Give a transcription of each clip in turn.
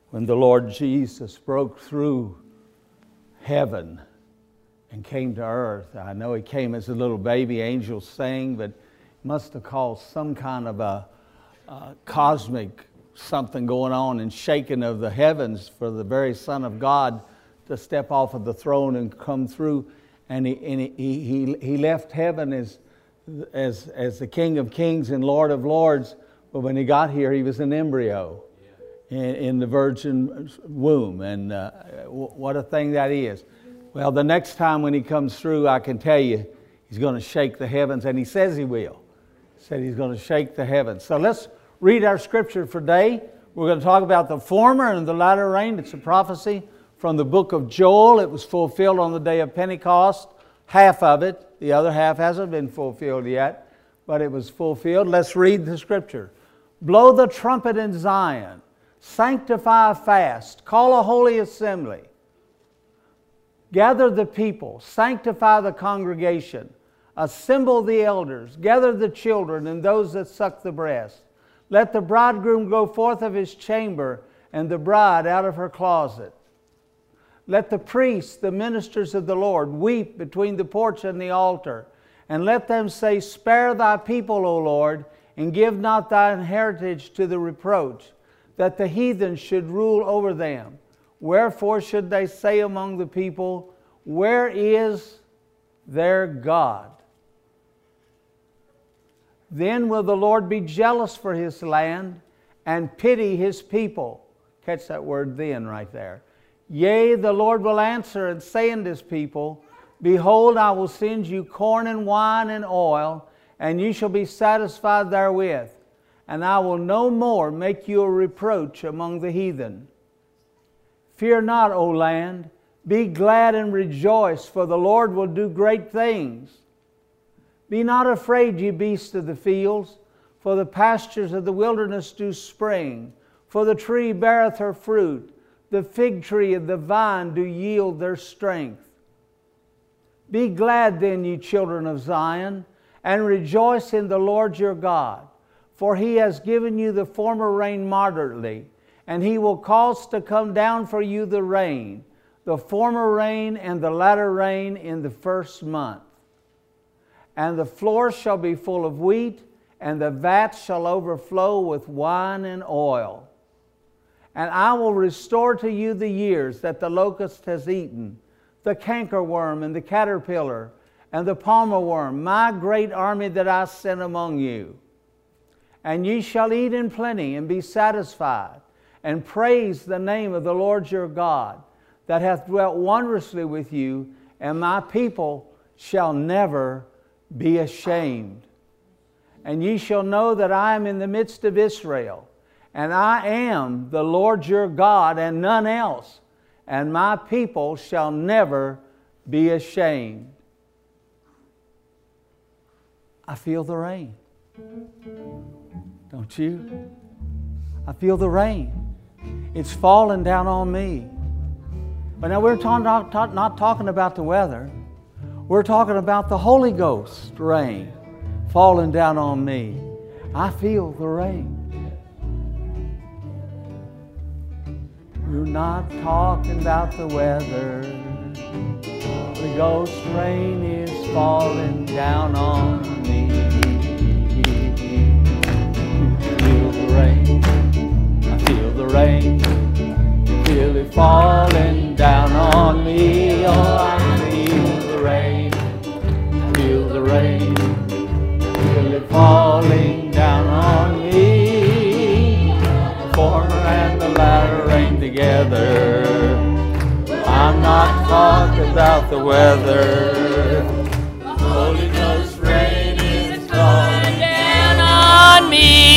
when the Lord Jesus broke through heaven and came to earth. I know he came as a little baby, angels sang, but must have caused some kind of a cosmic something going on and shaking of the heavens for the very Son of God to step off of the throne and come through. And he left heaven as the King of Kings and Lord of Lords, but when he got here, he was an embryo in the virgin womb. And what a thing that is. Well, the next time when he comes through, I can tell you, he's going to shake the heavens, and he says he will. He said he's going to shake the heavens. So let's read our scripture for today. We're going to talk about the former and the latter rain. It's a prophecy from the book of Joel. It was fulfilled on the day of Pentecost. Half of it. The other half hasn't been fulfilled yet, but it was fulfilled. Let's read the scripture. Blow the trumpet in Zion. Sanctify a fast. Call a holy assembly. Gather the people. Sanctify the congregation. Assemble the elders. Gather the children and those that suck the breast. Let the bridegroom go forth of his chamber and the bride out of her closet. Let the priests, the ministers of the Lord, weep between the porch and the altar. And let them say, Spare thy people, O Lord, and give not thine heritage to the reproach, that the heathen should rule over them. Wherefore should they say among the people, Where is their God? Then will the Lord be jealous for his land and pity his people. Catch that word then right there. Yea, the Lord will answer and say unto his people, Behold, I will send you corn and wine and oil, and you shall be satisfied therewith. And I will no more make you a reproach among the heathen. Fear not, O land. Be glad and rejoice, for the Lord will do great things. Be not afraid, ye beasts of the fields, for the pastures of the wilderness do spring. For the tree beareth her fruit. The fig tree and the vine do yield their strength. Be glad then, ye children of Zion, and rejoice in the Lord your God. For he has given you the former rain moderately, and he will cause to come down for you the rain, the former rain and the latter rain in the first month. And the floor shall be full of wheat, and the vats shall overflow with wine and oil. And I will restore to you the years that the locust has eaten, the cankerworm and the caterpillar, and the palmer worm, my great army that I sent among you. And ye shall eat in plenty and be satisfied, and praise the name of the Lord your God, that hath dwelt wondrously with you, and my people shall never be ashamed. And ye shall know that I am in the midst of Israel, and I am the Lord your God, and none else, and my people shall never be ashamed. I feel the rain. Don't you? I feel the rain. It's falling down on me. But now we're not talking about the weather. We're talking about the Holy Ghost rain falling down on me. I feel the rain. We're not talking about the weather. The Ghost rain is falling down on me. Feel the rain. I feel the rain. Feel it falling down on me. Oh, I feel the rain. Feel the rain. Feel it falling down on me. The former and the latter rain together. I'm not talking about the weather. The Holy Ghost rain is falling down on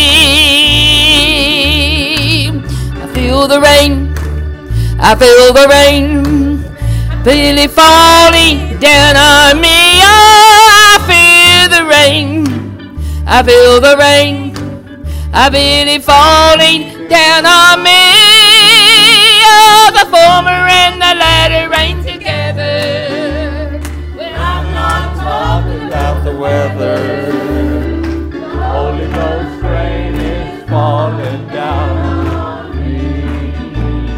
me. I feel the rain. I feel the rain. Feel it falling down on me. Oh, I feel the rain. I feel the rain. I feel it falling down on me. Oh, the former and the latter rain together. Well, I'm not talking about the weather. The Holy Ghost rain is falling down on me.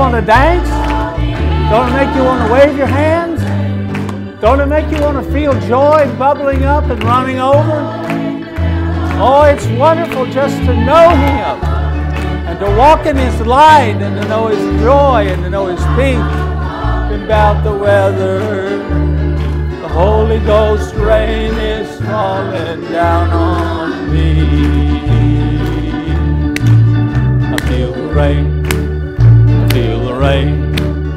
want to dance? Don't it make you want to wave your hands? Don't it make you want to feel joy bubbling up and running over? Oh, it's wonderful just to know Him and to walk in His light and to know His joy and to know His peace. About the weather, the Holy Ghost rain is falling down on me. I feel the rain, I feel the rain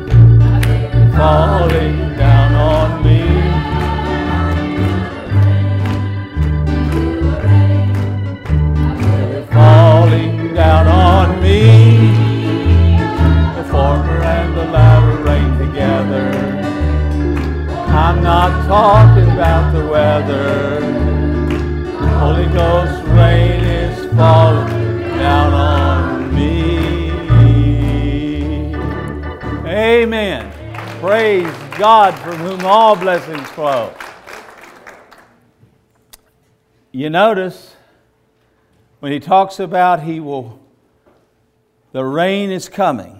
falling down on me. Falling down on me. The former and the latter rain together. I'm not talking about the weather. Holy Ghost rain is falling down on me. Amen. Praise God, from whom all blessings flow. You notice when he talks about the rain is coming.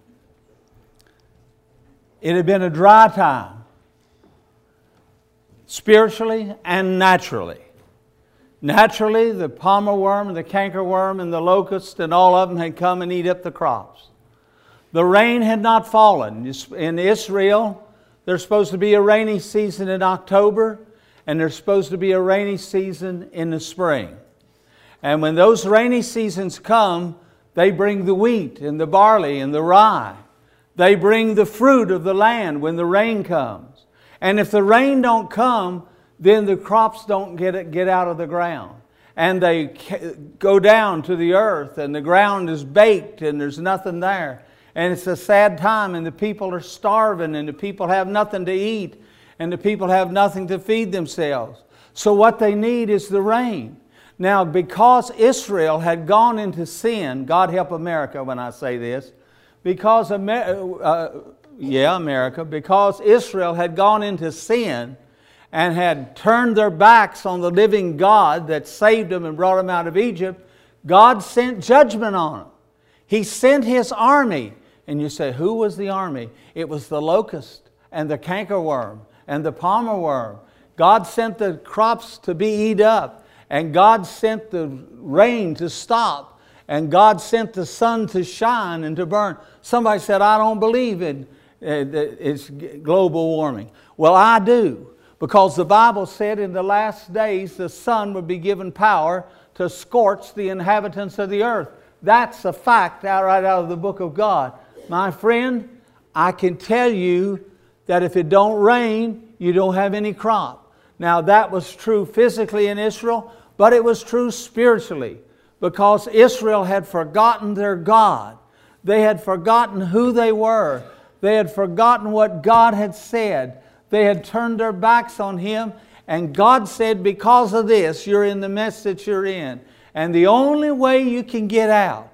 It had been a dry time, spiritually and naturally. Naturally, the palmer worm and the cankerworm and the locust and all of them had come and eat up the crops. The rain had not fallen. In Israel, there's supposed to be a rainy season in October, and there's supposed to be a rainy season in the spring. And when those rainy seasons come, they bring the wheat and the barley and the rye. They bring the fruit of the land when the rain comes. And if the rain don't come, then the crops don't get out of the ground. And they go down to the earth, and the ground is baked, and there's nothing there. And it's a sad time, and the people are starving, and the people have nothing to eat, and the people have nothing to feed themselves. So what they need is the rain. Now, because Israel had gone into sin, God help America when I say this, because because Israel had gone into sin and had turned their backs on the living God that saved them and brought them out of Egypt, God sent judgment on them. He sent His army. And you say, who was the army? It was the locust and the cankerworm and the palmer worm. God sent the crops to be eaten up, and God sent the rain to stop, and God sent the sun to shine and to burn. Somebody said, I don't believe it's global warming. Well, I do, because the Bible said in the last days the sun would be given power to scorch the inhabitants of the earth. That's a fact right out of the book of God. My friend, I can tell you that if it don't rain, you don't have any crop. Now that was true physically in Israel, but it was true spiritually, because Israel had forgotten their God. They had forgotten who they were. They had forgotten what God had said. They had turned their backs on Him, and God said, because of this, you're in the mess that you're in. And the only way you can get out,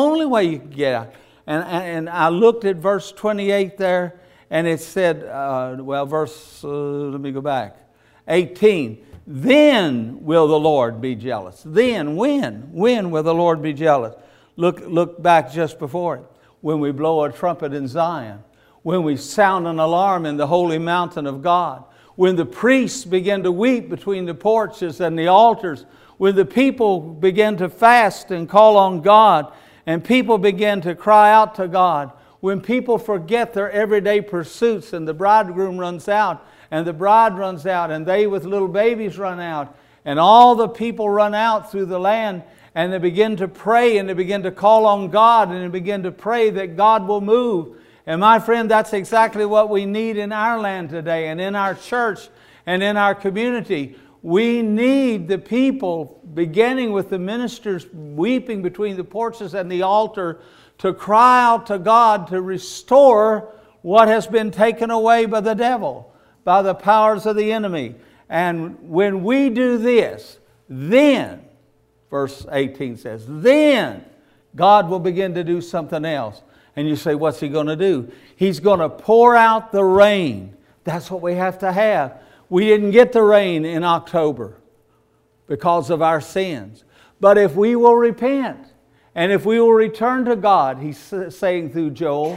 and I looked at verse 28 there, and it said, let me go back, 18. Then will the Lord be jealous. Then, when will the Lord be jealous? Look back just before it. When we blow a trumpet in Zion. When we sound an alarm in the holy mountain of God. When the priests begin to weep between the porches and the altars. When the people begin to fast and call on God. And people begin to cry out to God. When people forget their everyday pursuits and the bridegroom runs out. And the bride runs out, and they with little babies run out. And all the people run out through the land, and they begin to pray, and they begin to call on God, and they begin to pray that God will move. And my friend, that's exactly what we need in our land today, and in our church, and in our community. We need the people, beginning with the ministers weeping between the porches and the altar, to cry out to God to restore what has been taken away by the devil, by the powers of the enemy. And when we do this, then, verse 18 says, then God will begin to do something else. And you say, what's He going to do? He's going to pour out the rain. That's what we have to have. We didn't get the rain in October because of our sins. But if we will repent, and if we will return to God, He's saying through Joel,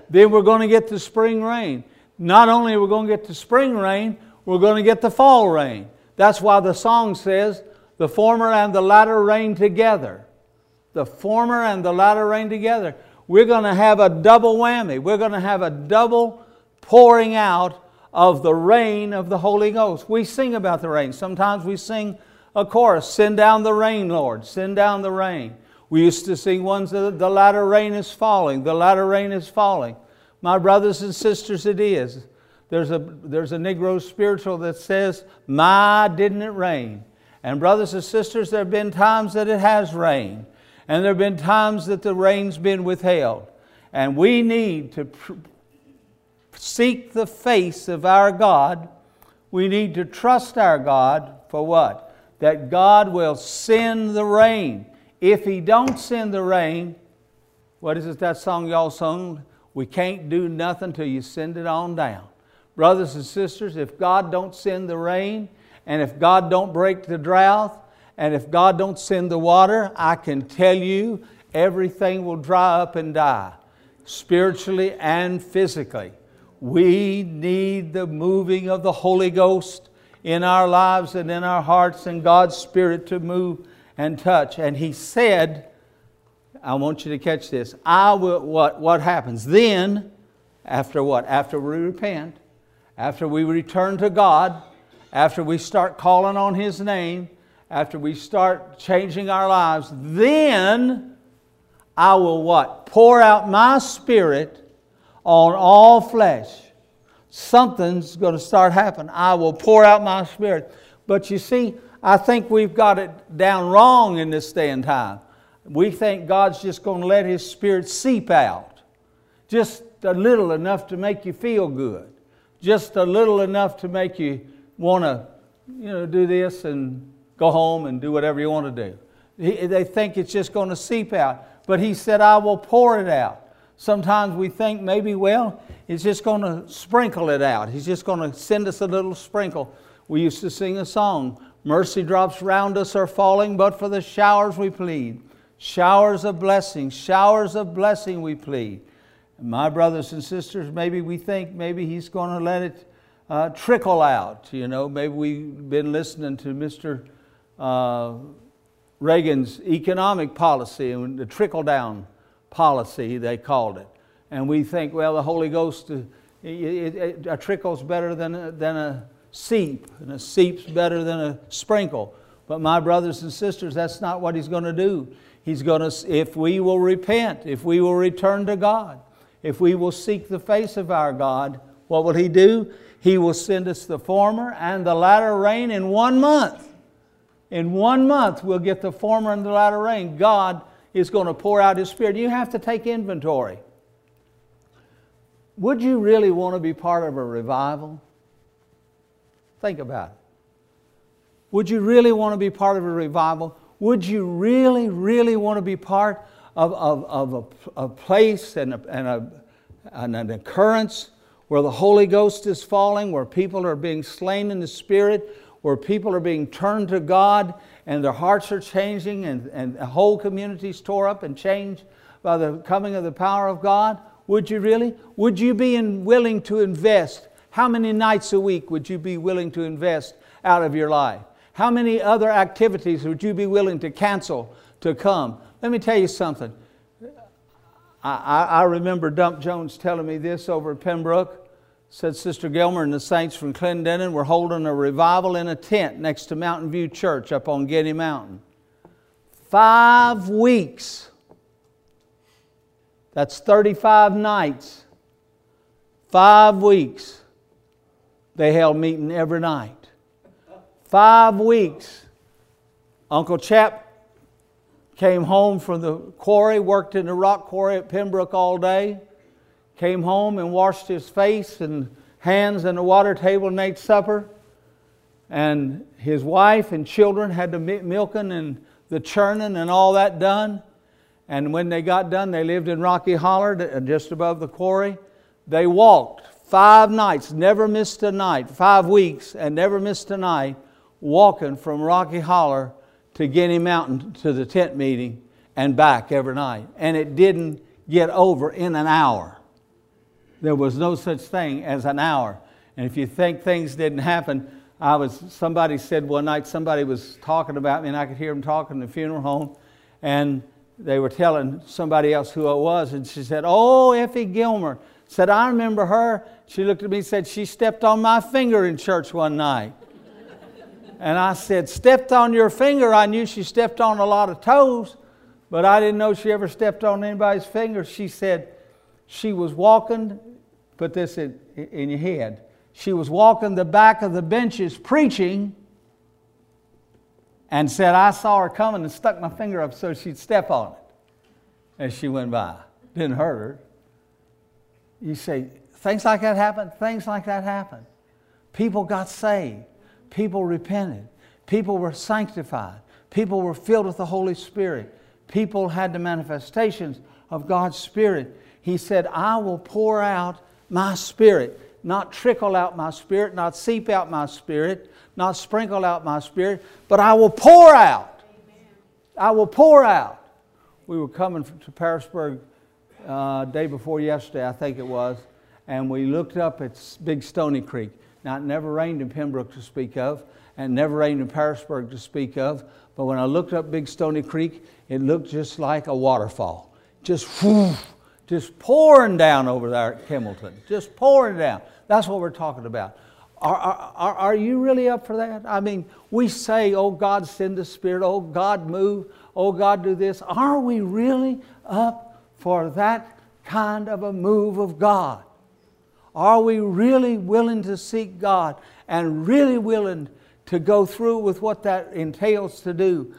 Then we're going to get the spring rain. Not only are we going to get the spring rain, we're going to get the fall rain. That's why the song says, the former and the latter rain together. The former and the latter rain together. We're going to have a double whammy. We're going to have a double pouring out of the rain of the Holy Ghost. We sing about the rain. Sometimes we sing a chorus, send down the rain, Lord, send down the rain. We used to sing ones that the latter rain is falling, the latter rain is falling. My brothers and sisters, it is. There's a Negro spiritual that says, my, didn't it rain? And brothers and sisters, there have been times that it has rained. And there have been times that the rain's been withheld. And we need to seek the face of our God. We need to trust our God for what? That God will send the rain. If He don't send the rain, what is it that song y'all sung? We can't do nothing till you send it on down. Brothers and sisters, if God don't send the rain, and if God don't break the drought, and if God don't send the water, I can tell you everything will dry up and die, spiritually and physically. We need the moving of the Holy Ghost in our lives and in our hearts, and God's Spirit to move and touch. And He said, I want you to catch this, I will, what happens? Then, after what? After we repent, after we return to God, after we start calling on His name, after we start changing our lives, then I will what? Pour out my Spirit on all flesh. Something's going to start happening. I will pour out my Spirit. But you see, I think we've got it down wrong in this day and time. We think God's just going to let His Spirit seep out. Just a little enough to make you feel good. Just a little enough to make you want to, do this and go home and do whatever you want to do. They think it's just going to seep out. But He said, I will pour it out. Sometimes we think maybe, well, He's just going to sprinkle it out. He's just going to send us a little sprinkle. We used to sing a song, mercy drops round us are falling, but for the showers we plead. Showers of blessing we plead. And my brothers and sisters, maybe we think maybe He's going to let it trickle out. Maybe we've been listening to Mr. Reagan's economic policy and the trickle-down policy, they called it. And we think, well, the Holy Ghost, a trickle's better than a seep, and a seep's better than a sprinkle. But my brothers and sisters, that's not what He's going to do. He's going to, if we will repent, if we will return to God, if we will seek the face of our God, what will He do? He will send us the former and the latter rain in 1 month. In 1 month, we'll get the former and the latter rain. God is going to pour out His Spirit. You have to take inventory. Would you really want to be part of a revival? Think about it. Would you really want to be part of a revival? Would you really, really want to be part of a place and an occurrence where the Holy Ghost is falling, where people are being slain in the Spirit, where people are being turned to God and their hearts are changing and the whole community's tore up and changed by the coming of the power of God? Would you really? Would you be willing to invest? How many nights a week would you be willing to invest out of your life? How many other activities would you be willing to cancel to come? Let me tell you something. I remember Dump Jones telling me this over at Pembroke. Said Sister Gilmer and the saints from Clendenin were holding a revival in a tent next to Mountain View Church up on Getty Mountain. 5 weeks. That's 35 nights. 5 weeks. They held meeting every night. 5 weeks. Uncle Chap came home from the quarry, worked in the rock quarry at Pembroke all day, came home and washed his face and hands on the water table and ate supper. And his wife and children had the milking and the churning and all that done. And when they got done, they lived in Rocky Holler, just above the quarry. They walked 5 nights, never missed a night, 5 weeks and never missed a night, walking from Rocky Holler to Guinea Mountain to the tent meeting and back every night. And it didn't get over in an hour. There was no such thing as an hour. And if you think things didn't happen, somebody said one night, somebody was talking about me, and I could hear them talking in the funeral home, and they were telling somebody else who it was, and she said, "Oh, Effie Gilmer." Said, "I remember her." She looked at me and said, "She stepped on my finger in church one night." And I said, "Stepped on your finger?" I knew she stepped on a lot of toes, but I didn't know she ever stepped on anybody's finger. She said she was walking, put this in your head, she was walking the back of the benches preaching, and said, "I saw her coming and stuck my finger up so she'd step on it as she went by." Didn't hurt her. You say, things like that happen? Things like that happen. People got saved. People repented. People were sanctified. People were filled with the Holy Spirit. People had the manifestations of God's Spirit. He said, "I will pour out my Spirit." Not trickle out my Spirit, not seep out my Spirit, not sprinkle out my Spirit, but I will pour out. Amen. I will pour out. We were coming to Parisburg day before yesterday, I think it was, and we looked up at Big Stony Creek. Now, it never rained in Pembroke to speak of, and never rained in Parisburg to speak of, but when I looked up Big Stony Creek, it looked just like a waterfall. Just pouring down over there at Kimmelton. Just pouring down. That's what we're talking about. Are you really up for that? I mean, we say, "Oh, God, send the Spirit. Oh, God, move. Oh, God, do this." Are we really up for that kind of a move of God? Are we really willing to seek God and really willing to go through with what that entails to do?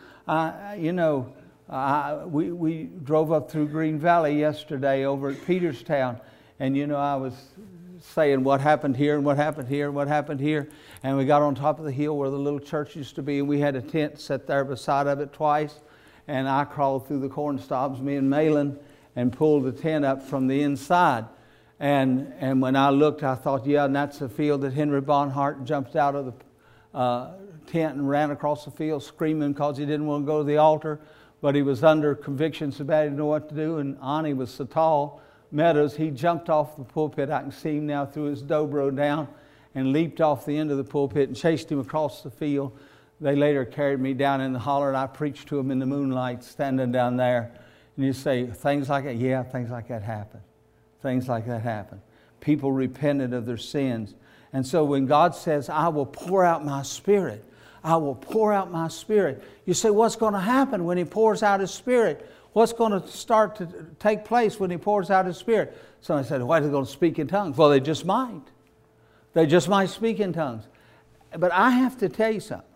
We drove up through Green Valley yesterday over at Peterstown, and I was saying what happened here and what happened here and what happened here, and we got on top of the hill where the little church used to be, and we had a tent set there beside of it twice, and I crawled through the corn stalks, me and Malin, and pulled the tent up from the inside. And when I looked, I thought, yeah, and that's the field that Henry Bonhart jumped out of the tent and ran across the field screaming because he didn't want to go to the altar. But he was under conviction so bad he didn't know what to do. And Ani was so tall, Meadows, he jumped off the pulpit. I can see him now, threw his dobro down and leaped off the end of the pulpit and chased him across the field. They later carried me down in the holler, and I preached to him in the moonlight standing down there. And you say, things like that? Yeah, things like that happen. Things like that happen. People repented of their sins. And so when God says, "I will pour out my Spirit," I will pour out my Spirit. You say, what's going to happen when He pours out His Spirit? What's going to start to take place when He pours out His Spirit? Somebody said, "Why are they going to speak in tongues?" Well, they just might. They just might speak in tongues. But I have to tell you something.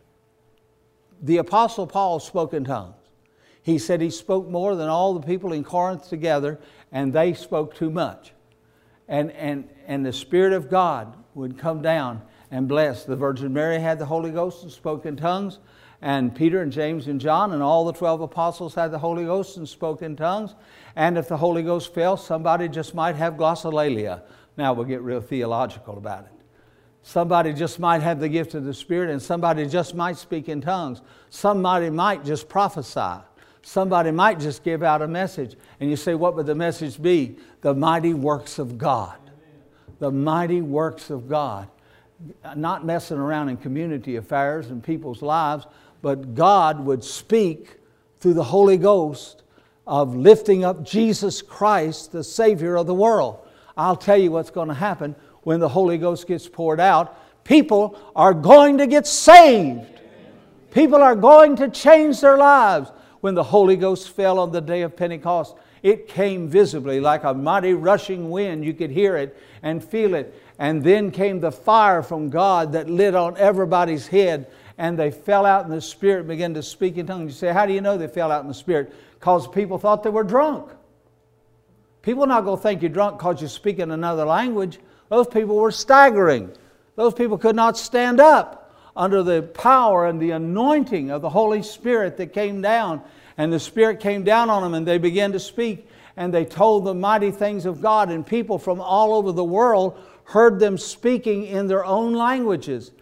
The Apostle Paul spoke in tongues. He said he spoke more than all the people in Corinth together, and they spoke too much. And the Spirit of God would come down and bless. The Virgin Mary had the Holy Ghost and spoke in tongues. And Peter and James and John and all the 12 apostles had the Holy Ghost and spoke in tongues. And if the Holy Ghost fell, somebody just might have glossolalia. Now we'll get real theological about it. Somebody just might have the gift of the Spirit, and somebody just might speak in tongues. Somebody might just prophesy. Somebody might just give out a message. And you say, what would the message be? The mighty works of God. The mighty works of God. Not messing around in community affairs and people's lives, but God would speak through the Holy Ghost of lifting up Jesus Christ, the Savior of the world. I'll tell you what's going to happen when the Holy Ghost gets poured out. People are going to get saved. People are going to change their lives. When the Holy Ghost fell on the day of Pentecost, it came visibly like a mighty rushing wind. You could hear it and feel it. And then came the fire from God that lit on everybody's head. And they fell out in the Spirit and began to speak in tongues. You say, how do you know they fell out in the Spirit? Because people thought they were drunk. People are not going to think you're drunk because you speak in another language. Those people were staggering. Those people could not stand up under the power and the anointing of the Holy Spirit that came down. And the Spirit came down on them, and they began to speak. And they told the mighty things of God. And people from all over the world heard them speaking in their own languages.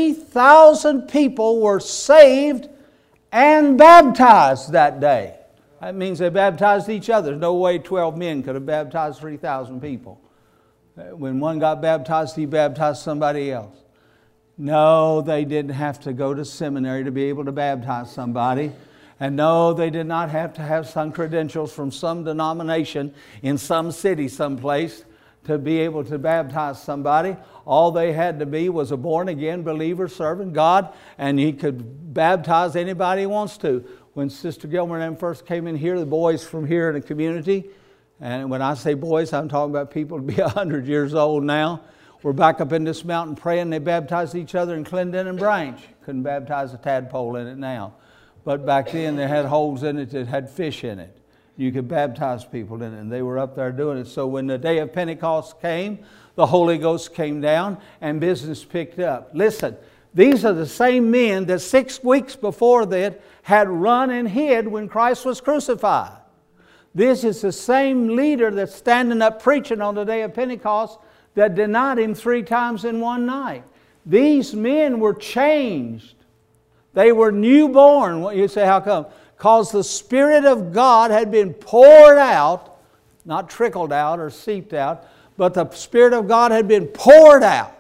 3,000 people were saved and baptized that day. That means they baptized each other. There's no way 12 men could have baptized 3,000 people. When one got baptized, he baptized somebody else. No, they didn't have to go to seminary to be able to baptize somebody. And no, they did not have to have some credentials from some denomination in some city someplace to be able to baptize somebody. All they had to be was a born-again believer serving God, and he could baptize anybody he wants to. When Sister Gilmer and them first came in here, the boys from here in the community, and when I say boys, I'm talking about people to be 100 years old now, we're back up in this mountain praying. They baptized each other in Clendon and Branch. Couldn't baptize a tadpole in it now. But back then they had holes in it that had fish in it. You could baptize people in it, and they were up there doing it. So when the day of Pentecost came, the Holy Ghost came down and business picked up. Listen, these are the same men that 6 weeks before that had run and hid when Christ was crucified. This is the same leader that's standing up preaching on the day of Pentecost that denied Him 3 times in one night. These men were changed. They were newborn. You say, how come? Because the Spirit of God had been poured out, not trickled out or seeped out, but the Spirit of God had been poured out.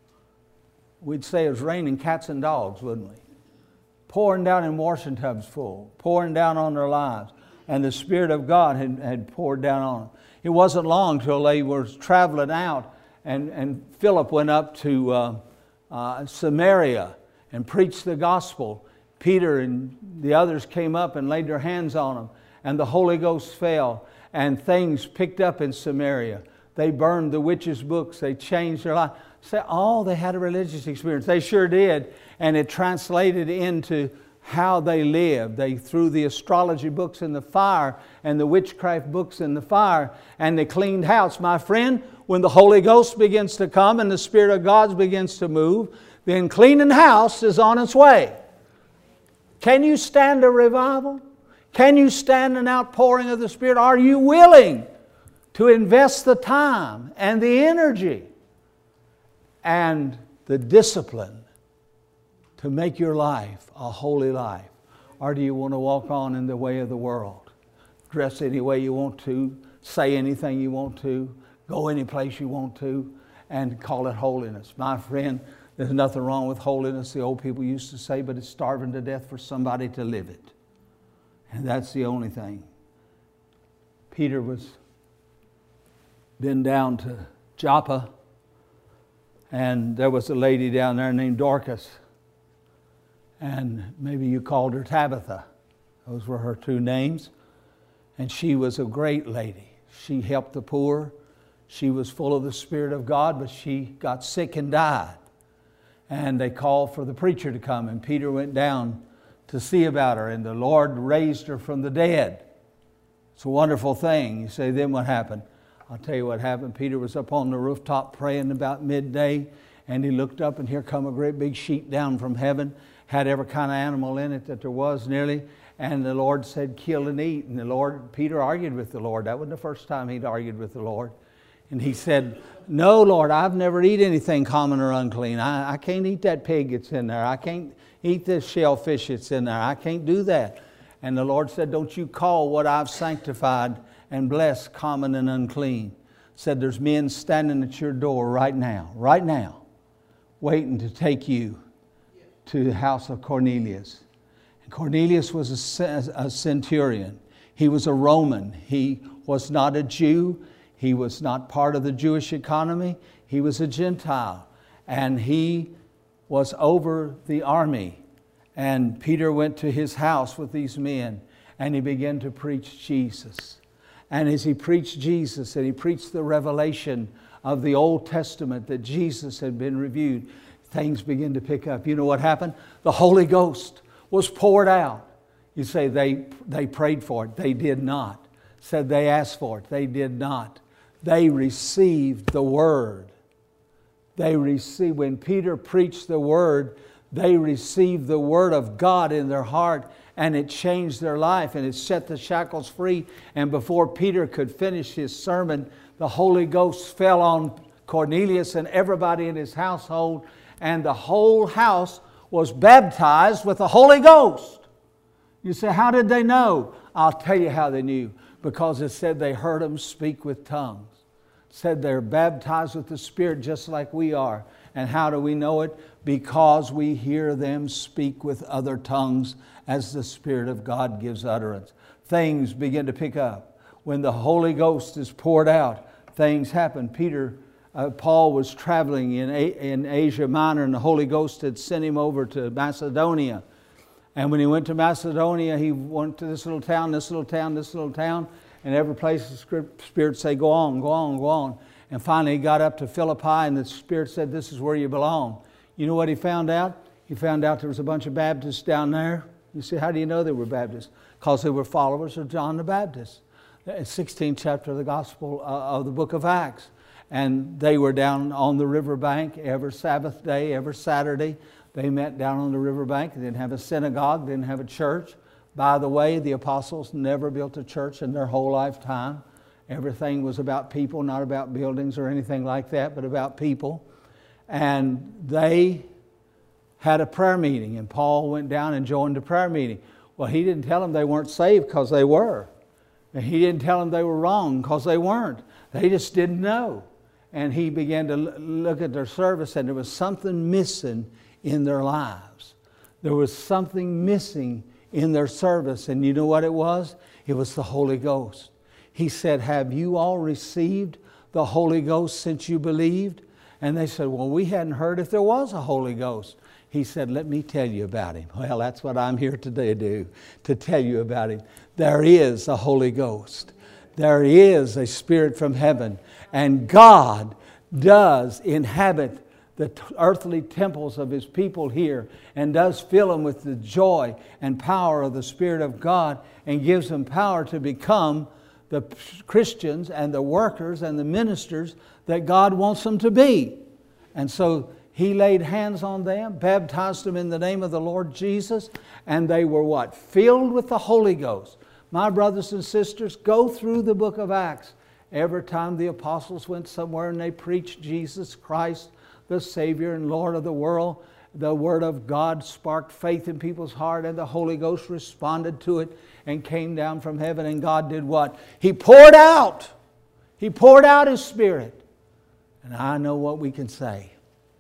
We'd say it was raining cats and dogs, wouldn't we? Pouring down in washing tubs full, pouring down on their lives. And the Spirit of God had poured down on them. It wasn't long till they were traveling out, and Philip went up to Samaria and preached the gospel. Peter and the others came up and laid their hands on them, and the Holy Ghost fell, and things picked up in Samaria. They burned the witches' books. They changed their life. They had a religious experience. They sure did, and it translated into how they lived. They threw the astrology books in the fire and the witchcraft books in the fire, and they cleaned house. My friend, when the Holy Ghost begins to come and the Spirit of God begins to move, then cleaning house is on its way. Can you stand a revival? Can you stand an outpouring of the Spirit? Are you willing to invest the time and the energy and the discipline to make your life a holy life? Or do you want to walk on in the way of the world? Dress any way you want to, say anything you want to, go any place you want to, and call it holiness. My friend, there's nothing wrong with holiness, the old people used to say, but it's starving to death for somebody to live it. And that's the only thing. Peter was been down to Joppa, and there was a lady down there named Dorcas. And maybe you called her Tabitha. Those were her 2 names. And she was a great lady. She helped the poor. She was full of the Spirit of God, but she got sick and died. And they called for the preacher to come, and Peter went down to see about her, and the Lord raised her from the dead. It's a wonderful thing. You say, then what happened? I'll tell you what happened. Peter was up on the rooftop praying about midday, and he looked up, and here come a great big sheep down from heaven, had every kind of animal in it that there was nearly, and the Lord said, kill and eat. And Peter argued with the Lord. That wasn't the first time he'd argued with the Lord. And he said, no, Lord, I've never eaten anything common or unclean. I can't eat that pig that's in there. I can't eat the shellfish that's in there. I can't do that. And the Lord said, don't you call what I've sanctified and blessed common and unclean. Said, there's men standing at your door right now, waiting to take you to the house of Cornelius. And Cornelius was a centurion. He was a Roman. He was not a Jew. He was not part of the Jewish economy. He was a Gentile. And he was over the army. And Peter went to his house with these men, and he began to preach Jesus. And as he preached Jesus, and he preached the revelation of the Old Testament that Jesus had been revealed, things began to pick up. You know what happened? The Holy Ghost was poured out. You say they prayed for it. They did not. Said they asked for it. They did not. They received the Word. When Peter preached the Word, they received the Word of God in their heart, and it changed their life, and it set the shackles free. And before Peter could finish his sermon, the Holy Ghost fell on Cornelius and everybody in his household, and the whole house was baptized with the Holy Ghost. You say, how did they know? I'll tell you how they knew. Because it said they heard them speak with tongues. It said they're baptized with the Spirit just like we are. And how do we know it? Because we hear them speak with other tongues as the Spirit of God gives utterance. Things begin to pick up. When the Holy Ghost is poured out, things happen. Paul was traveling in Asia Minor, and the Holy Ghost had sent him over to Macedonia. And when he went to Macedonia, he went to this little town, this little town, this little town, and every place the Spirit said, go on, go on, go on. And finally he got up to Philippi, and the Spirit said, this is where you belong. You know what he found out? He found out there was a bunch of Baptists down there. You see, how do you know they were Baptists? Because they were followers of John the Baptist. 16th chapter of the Gospel of the book of Acts. And they were down on the riverbank every Sabbath day, every Saturday. They met down on the riverbank. They didn't have a synagogue, didn't have a church. By the way, the apostles never built a church in their whole lifetime. Everything was about people, not about buildings or anything like that, but about people. And they had a prayer meeting, and Paul went down and joined the prayer meeting. Well, he didn't tell them they weren't saved because they were. And he didn't tell them they were wrong because they weren't. They just didn't know. And he began to look at their service, and there was something missing in their lives. There was something missing in their service. And you know what it was? It was the Holy Ghost. He said, have you all received the Holy Ghost since you believed? And they said, well, we hadn't heard if there was a Holy Ghost. He said, let me tell you about Him. Well, that's what I'm here today to do, to tell you about Him. There is a Holy Ghost. There is a Spirit from heaven. And God does inhabit the earthly temples of His people here, and does fill them with the joy and power of the Spirit of God, and gives them power to become the Christians and the workers and the ministers that God wants them to be. And so He laid hands on them, baptized them in the name of the Lord Jesus, and they were what? Filled with the Holy Ghost. My brothers and sisters, go through the book of Acts. Every time the apostles went somewhere and they preached Jesus Christ, the Savior and Lord of the world, the Word of God sparked faith in people's heart, and the Holy Ghost responded to it and came down from heaven. And God did what? He poured out. He poured out His Spirit. And I know what we can say.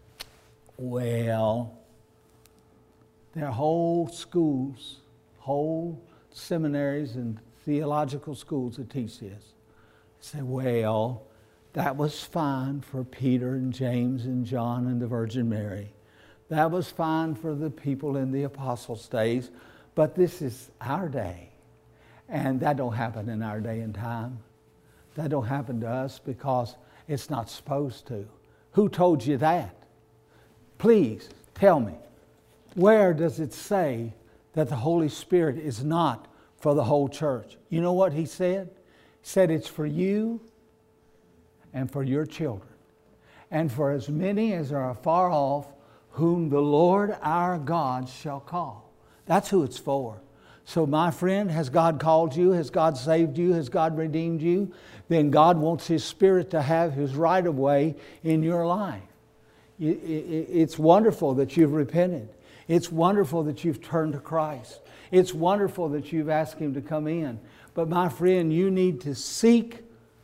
Well, there are whole schools, whole seminaries and theological schools that teach this. Say, well, that was fine for Peter and James and John and the Virgin Mary. That was fine for the people in the apostles' days, but this is our day. And that don't happen in our day and time. That don't happen to us because it's not supposed to. Who told you that? Please tell me, where does it say that the Holy Spirit is not for the whole church? You know what He said? He said it's for you and for your children, and for as many as are afar off, whom the Lord our God shall call. That's who it's for. So my friend, has God called you? Has God saved you? Has God redeemed you? Then God wants His Spirit to have His right of way in your life. It's wonderful that you've repented. It's wonderful that you've turned to Christ. It's wonderful that you've asked Him to come in. But my friend, you need to seek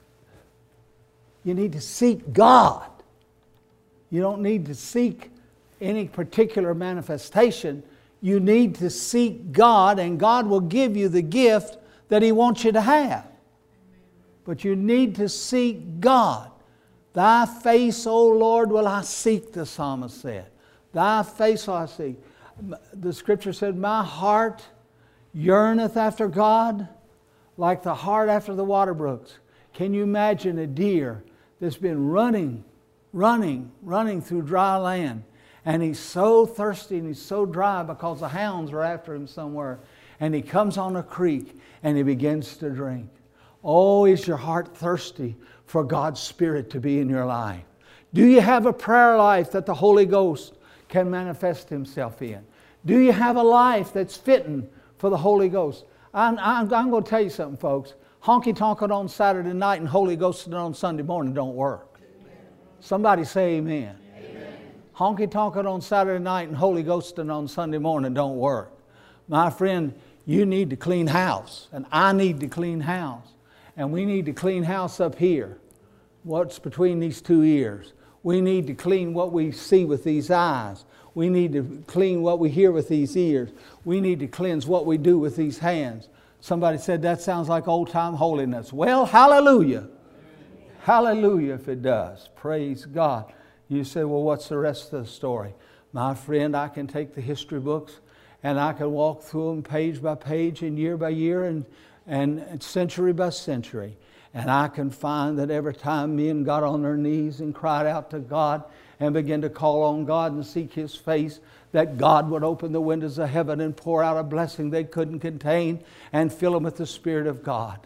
God. You don't need to seek any particular manifestation. You need to seek God, and God will give you the gift that He wants you to have. But you need to seek God. Thy face, O Lord, will I seek, the psalmist said. Thy face will I seek. The Scripture said, my heart yearneth after God like the hart after the water brooks. Can you imagine a deer that's been running through dry land, and he's so thirsty and he's so dry because the hounds are after him somewhere, and he comes on a creek and he begins to drink? Oh, is your heart thirsty for God's Spirit to be in your life? Do you have a prayer life that the Holy Ghost can manifest Himself in? Do you have a life that's fitting for the Holy Ghost? I'm going to tell you something, folks. Honky-tonking on Saturday night and Holy Ghosting on Sunday morning don't work. Amen. Somebody say amen. Amen. Honky-tonking on Saturday night and Holy Ghosting on Sunday morning don't work. My friend, You need to clean house, and I need to clean house. And we need to clean house up here. What's between these two ears? We need to clean what we see with these eyes. We need to clean what we hear with these ears. We need to cleanse what we do with these hands. Somebody said that sounds like old-time holiness. Well, hallelujah. Hallelujah if it does. Praise God. You say, well, what's the rest of the story? My friend, I can take the history books and I can walk through them page by page and year by year and century by century. And I can find that every time men got on their knees and cried out to God and began to call on God and seek His face, that God would open the windows of heaven and pour out a blessing they couldn't contain and fill them with the Spirit of God.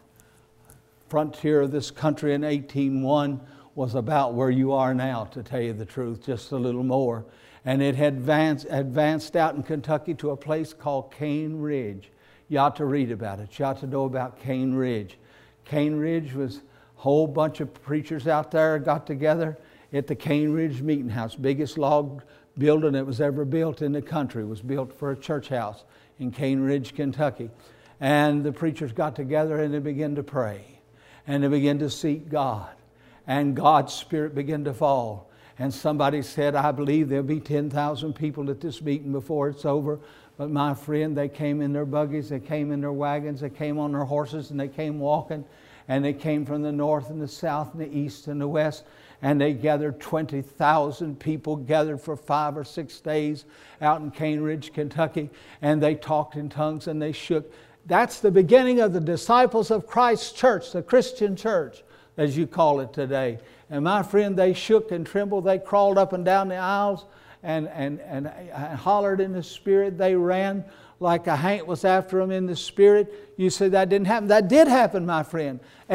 Frontier of this country in 1801 was about where you are now, to tell you the truth, just a little more. And it had advanced out in Kentucky to a place called Cane Ridge. You ought to read about it. You ought to know about Cane Ridge. Cane Ridge was a whole bunch of preachers out there got together at the Cane Ridge Meeting House. Biggest log building that was ever built in the country. It was built for a church house in Cane Ridge, Kentucky. And the preachers got together and they began to pray. And they began to seek God. And God's Spirit began to fall. And somebody said, I believe there'll be 10,000 people at this meeting before it's over. But my friend, they came in their buggies, they came in their wagons, they came on their horses, and they came walking. And they came from the north and the south and the east and the west. And they gathered 20,000 people gathered for 5 or 6 days out in Cane Ridge, Kentucky. And they talked in tongues and they shook. That's the beginning of the Disciples of Christ Church, the Christian church, as you call it today. And my friend, they shook and trembled. They crawled up and down the aisles and hollered in the Spirit. They ran like a haint was after them in the Spirit. You say that didn't happen. That did happen, my friend.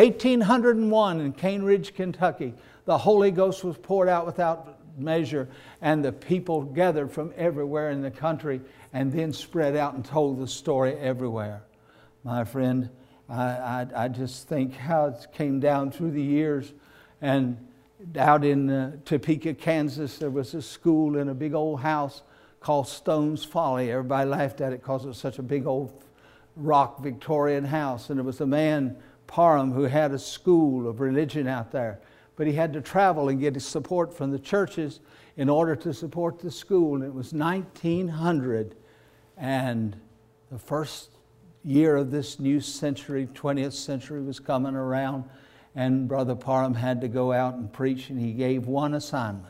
1801 in Cane Ridge, Kentucky. The Holy Ghost was poured out without measure, and the people gathered from everywhere in the country and then spread out and told the story everywhere. My friend, I just think how it came down through the years. And out in Topeka, Kansas, there was a school in a big old house called Stone's Folly. Everybody laughed at it because it was such a big old rock Victorian house. And there was a man, Parham, who had a school of religion out there. But he had to travel and get his support from the churches in order to support the school. And it was 1900. And the first year of this new century, 20th century, was coming around. And Brother Parham had to go out and preach. And he gave one assignment.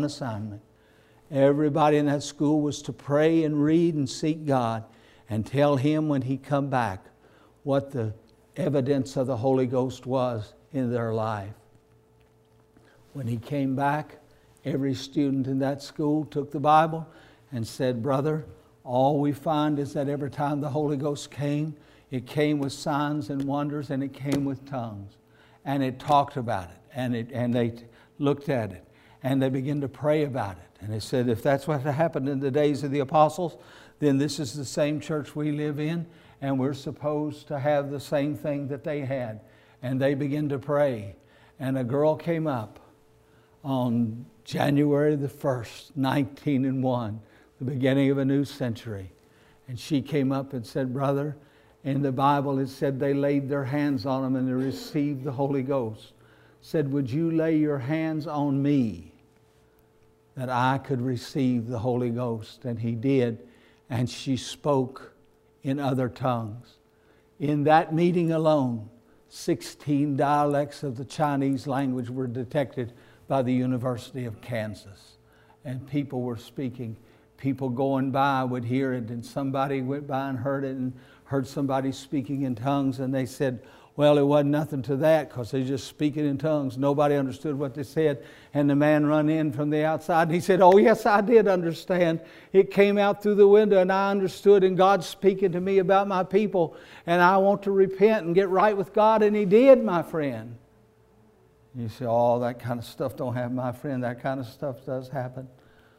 Everybody in that school was to pray and read and seek God and tell Him when He come back what the evidence of the Holy Ghost was in their life. When He came back, every student in that school took the Bible and said, Brother, all we find is that every time the Holy Ghost came, it came with signs and wonders and it came with tongues. And it talked about it and they looked at it and they began to pray about it. And they said, if that's what happened in the days of the apostles, then this is the same church we live in, and we're supposed to have the same thing that they had. And they began to pray. And a girl came up on January the 1st, 1901, the beginning of a new century. And she came up and said, Brother, in the Bible it said they laid their hands on them and they received the Holy Ghost. Said, would you lay your hands on me that I could receive the Holy Ghost? And he did. And she spoke in other tongues. In that meeting alone, 16 dialects of the Chinese language were detected by the University of Kansas. And people were speaking. People going by would hear it, and somebody went by and heard it and heard somebody speaking in tongues, and they said, well, it wasn't nothing to that because they're just speaking in tongues. Nobody understood what they said. And the man run in from the outside and he said, oh, yes, I did understand. It came out through the window and I understood, and God's speaking to me about my people and I want to repent and get right with God. And He did, my friend. You say, oh, that kind of stuff don't happen, my friend. That kind of stuff does happen.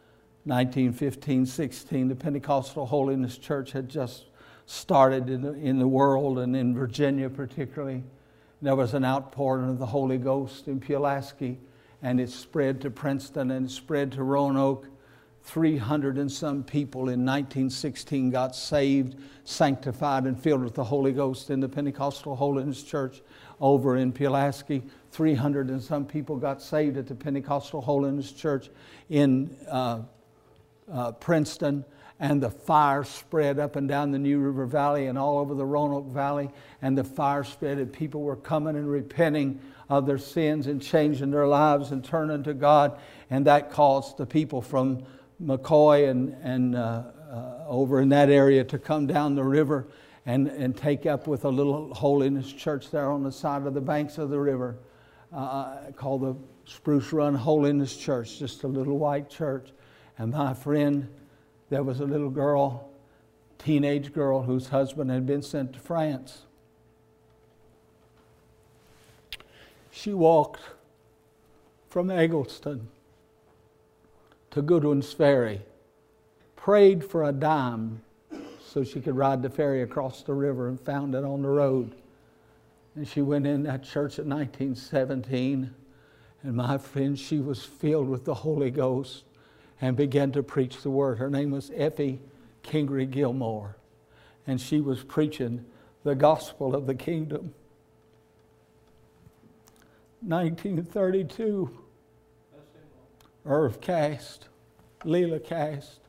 1915-16, the Pentecostal Holiness Church had just started in the world, and in Virginia particularly. There was an outpouring of the Holy Ghost in Pulaski, and it spread to Princeton and it spread to Roanoke. 300 and some people in 1916 got saved, sanctified, and filled with the Holy Ghost in the Pentecostal Holiness Church over in Pulaski. 300 and some people got saved at the Pentecostal Holiness Church in Princeton. And the fire spread up and down the New River Valley and all over the Roanoke Valley. And the fire spread, and people were coming and repenting of their sins and changing their lives and turning to God. And that caused the people from McCoy and over in that area to come down the river and take up with a little holiness church there on the side of the banks of the river called the Spruce Run Holiness Church, just a little white church. And my friend, there was a little girl, teenage girl, whose husband had been sent to France. She walked from Eggleston to Goodwin's Ferry, prayed for a dime so she could ride the ferry across the river, and found it on the road. And she went in that church in 1917, and my friend, she was filled with the Holy Ghost and began to preach the word. Her name was Effie Kingery Gilmore, and she was preaching the gospel of the kingdom. 1932, Irv Cast, Leela Cast,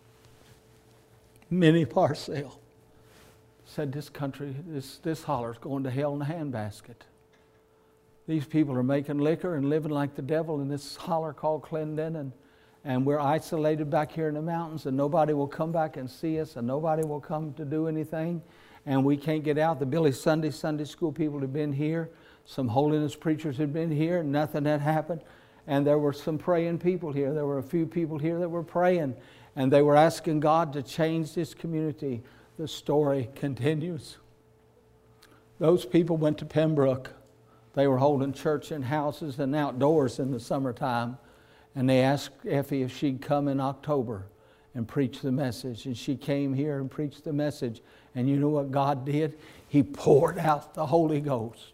Minnie Parcell said, this country, this holler's going to hell in a handbasket. These people are making liquor and living like the devil in this holler called Clendenin, and we're isolated back here in the mountains, and nobody will come back and see us, and nobody will come to do anything, and we can't get out. The Billy Sunday school people had been here. Some holiness preachers had been here, and nothing had happened. And there were some praying people here. There were a few people here that were praying, and they were asking God to change this community. The story continues. Those people went to Pembroke. They were holding church in houses and outdoors in the summertime. And they asked Effie if she'd come in October and preach the message. And she came here and preached the message. And you know what God did? He poured out the Holy Ghost.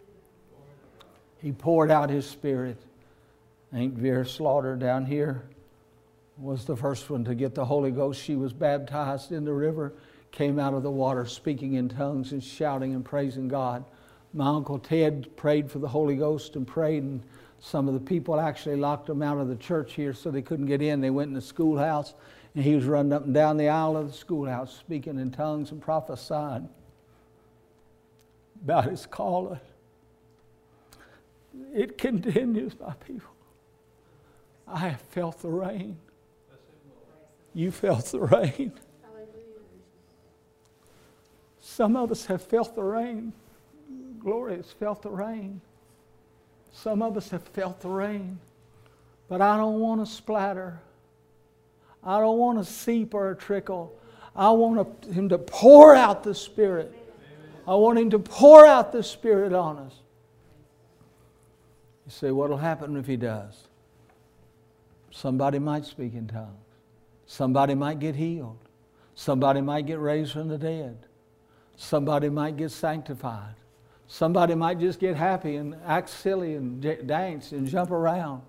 He poured out His Spirit. Aunt Vera Slaughter down here was the first one to get the Holy Ghost. She was baptized in the river, came out of the water speaking in tongues and shouting and praising God. My Uncle Ted prayed for the Holy Ghost and prayed, and some of the people actually locked them out of the church here so they couldn't get in. They went in the schoolhouse, and he was running up and down the aisle of the schoolhouse speaking in tongues and prophesying about his calling. It continues, my people. I have felt the rain. You felt the rain. Some of us have felt the rain. Gloria has felt the rain. Some of us have felt the rain. But I don't want to splatter. I don't want a seep or a trickle. I want Him to pour out the Spirit. I want Him to pour out the Spirit on us. You say, what will happen if He does? Somebody might speak in tongues. Somebody might get healed. Somebody might get raised from the dead. Somebody might get sanctified. Somebody might just get happy and act silly and dance and jump around.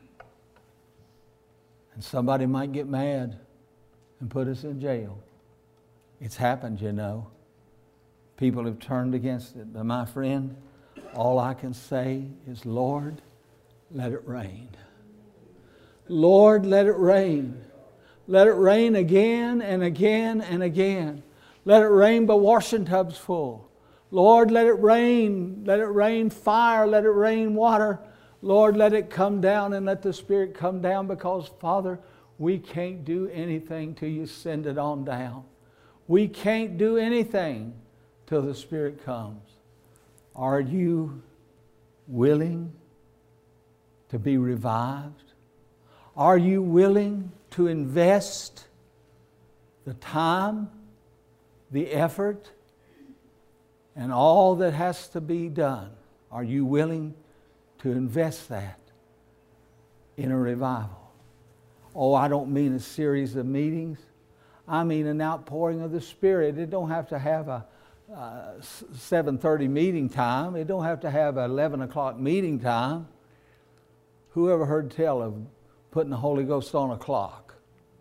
And somebody might get mad and put us in jail. It's happened, you know. People have turned against it. But my friend, all I can say is, Lord, let it rain. Lord, let it rain. Let it rain again and again and again. Let it rain by washing tubs full. Lord, let it rain fire, let it rain water. Lord, let it come down and let the Spirit come down, because, Father, we can't do anything till you send it on down. We can't do anything till the Spirit comes. Are you willing to be revived? Are you willing to invest the time, the effort, and all that has to be done? Are you willing to invest that in a revival? Oh, I don't mean a series of meetings. I mean an outpouring of the Spirit. It don't have to have a 7:30 meeting time. It don't have to have an 11 o'clock meeting time. Who ever heard tell of putting the Holy Ghost on a clock?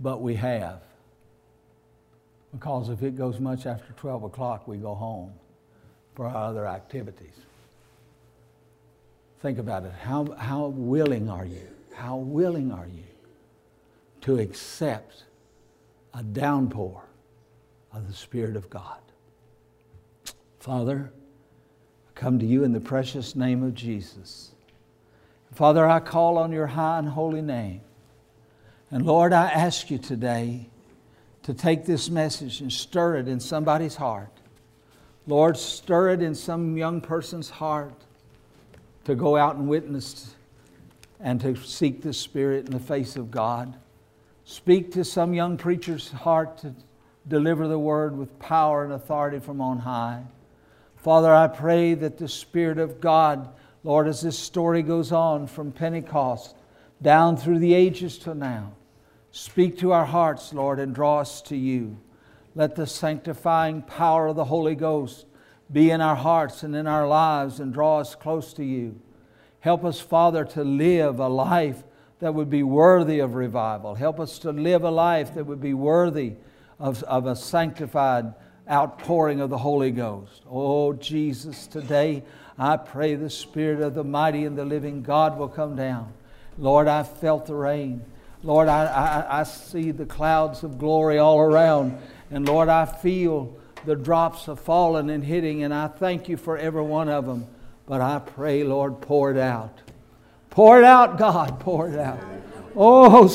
but we have. Because if it goes much after 12 o'clock, we go home for our other activities. Think about it. How willing are you? How willing are you to accept a downpour of the Spirit of God? Father, I come to you in the precious name of Jesus. Father, I call on your high and holy name. And Lord, I ask you today to take this message and stir it in somebody's heart. Lord, stir it in some young person's heart to go out and witness and to seek the Spirit in the face of God. Speak to some young preacher's heart to deliver the word with power and authority from on high. Father, I pray that the Spirit of God, Lord, as this story goes on from Pentecost down through the ages to now, speak to our hearts, Lord, and draw us to you. Let the sanctifying power of the Holy Ghost be in our hearts and in our lives and draw us close to you. Help us, Father, to live a life that would be worthy of revival. Help us to live a life that would be worthy of a sanctified outpouring of the Holy Ghost. Oh, Jesus, today I pray the Spirit of the mighty and the living God will come down. Lord, I felt the rain. Lord, I see the clouds of glory all around. And Lord, I feel the drops have fallen and hitting, and I thank you for every one of them. But I pray, Lord, pour it out. Pour it out, God, pour it out. Oh,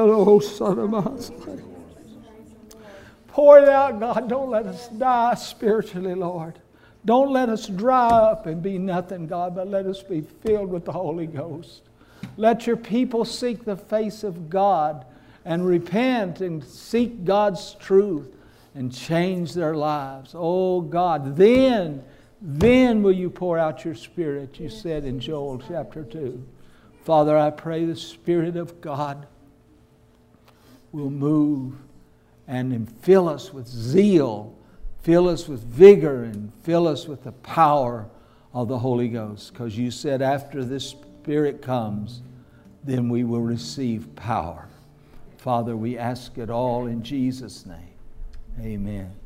pour it out, God. Don't let us die spiritually, Lord. Don't let us dry up and be nothing, God, but let us be filled with the Holy Ghost. Let your people seek the face of God and repent and seek God's truth and change their lives. Oh God, then will you pour out your Spirit, you said in Joel chapter 2. Father, I pray the Spirit of God will move and fill us with zeal, fill us with vigor, and fill us with the power of the Holy Ghost. Because you said after this Spirit comes, then we will receive power. Father, we ask it all in Jesus' name. Amen.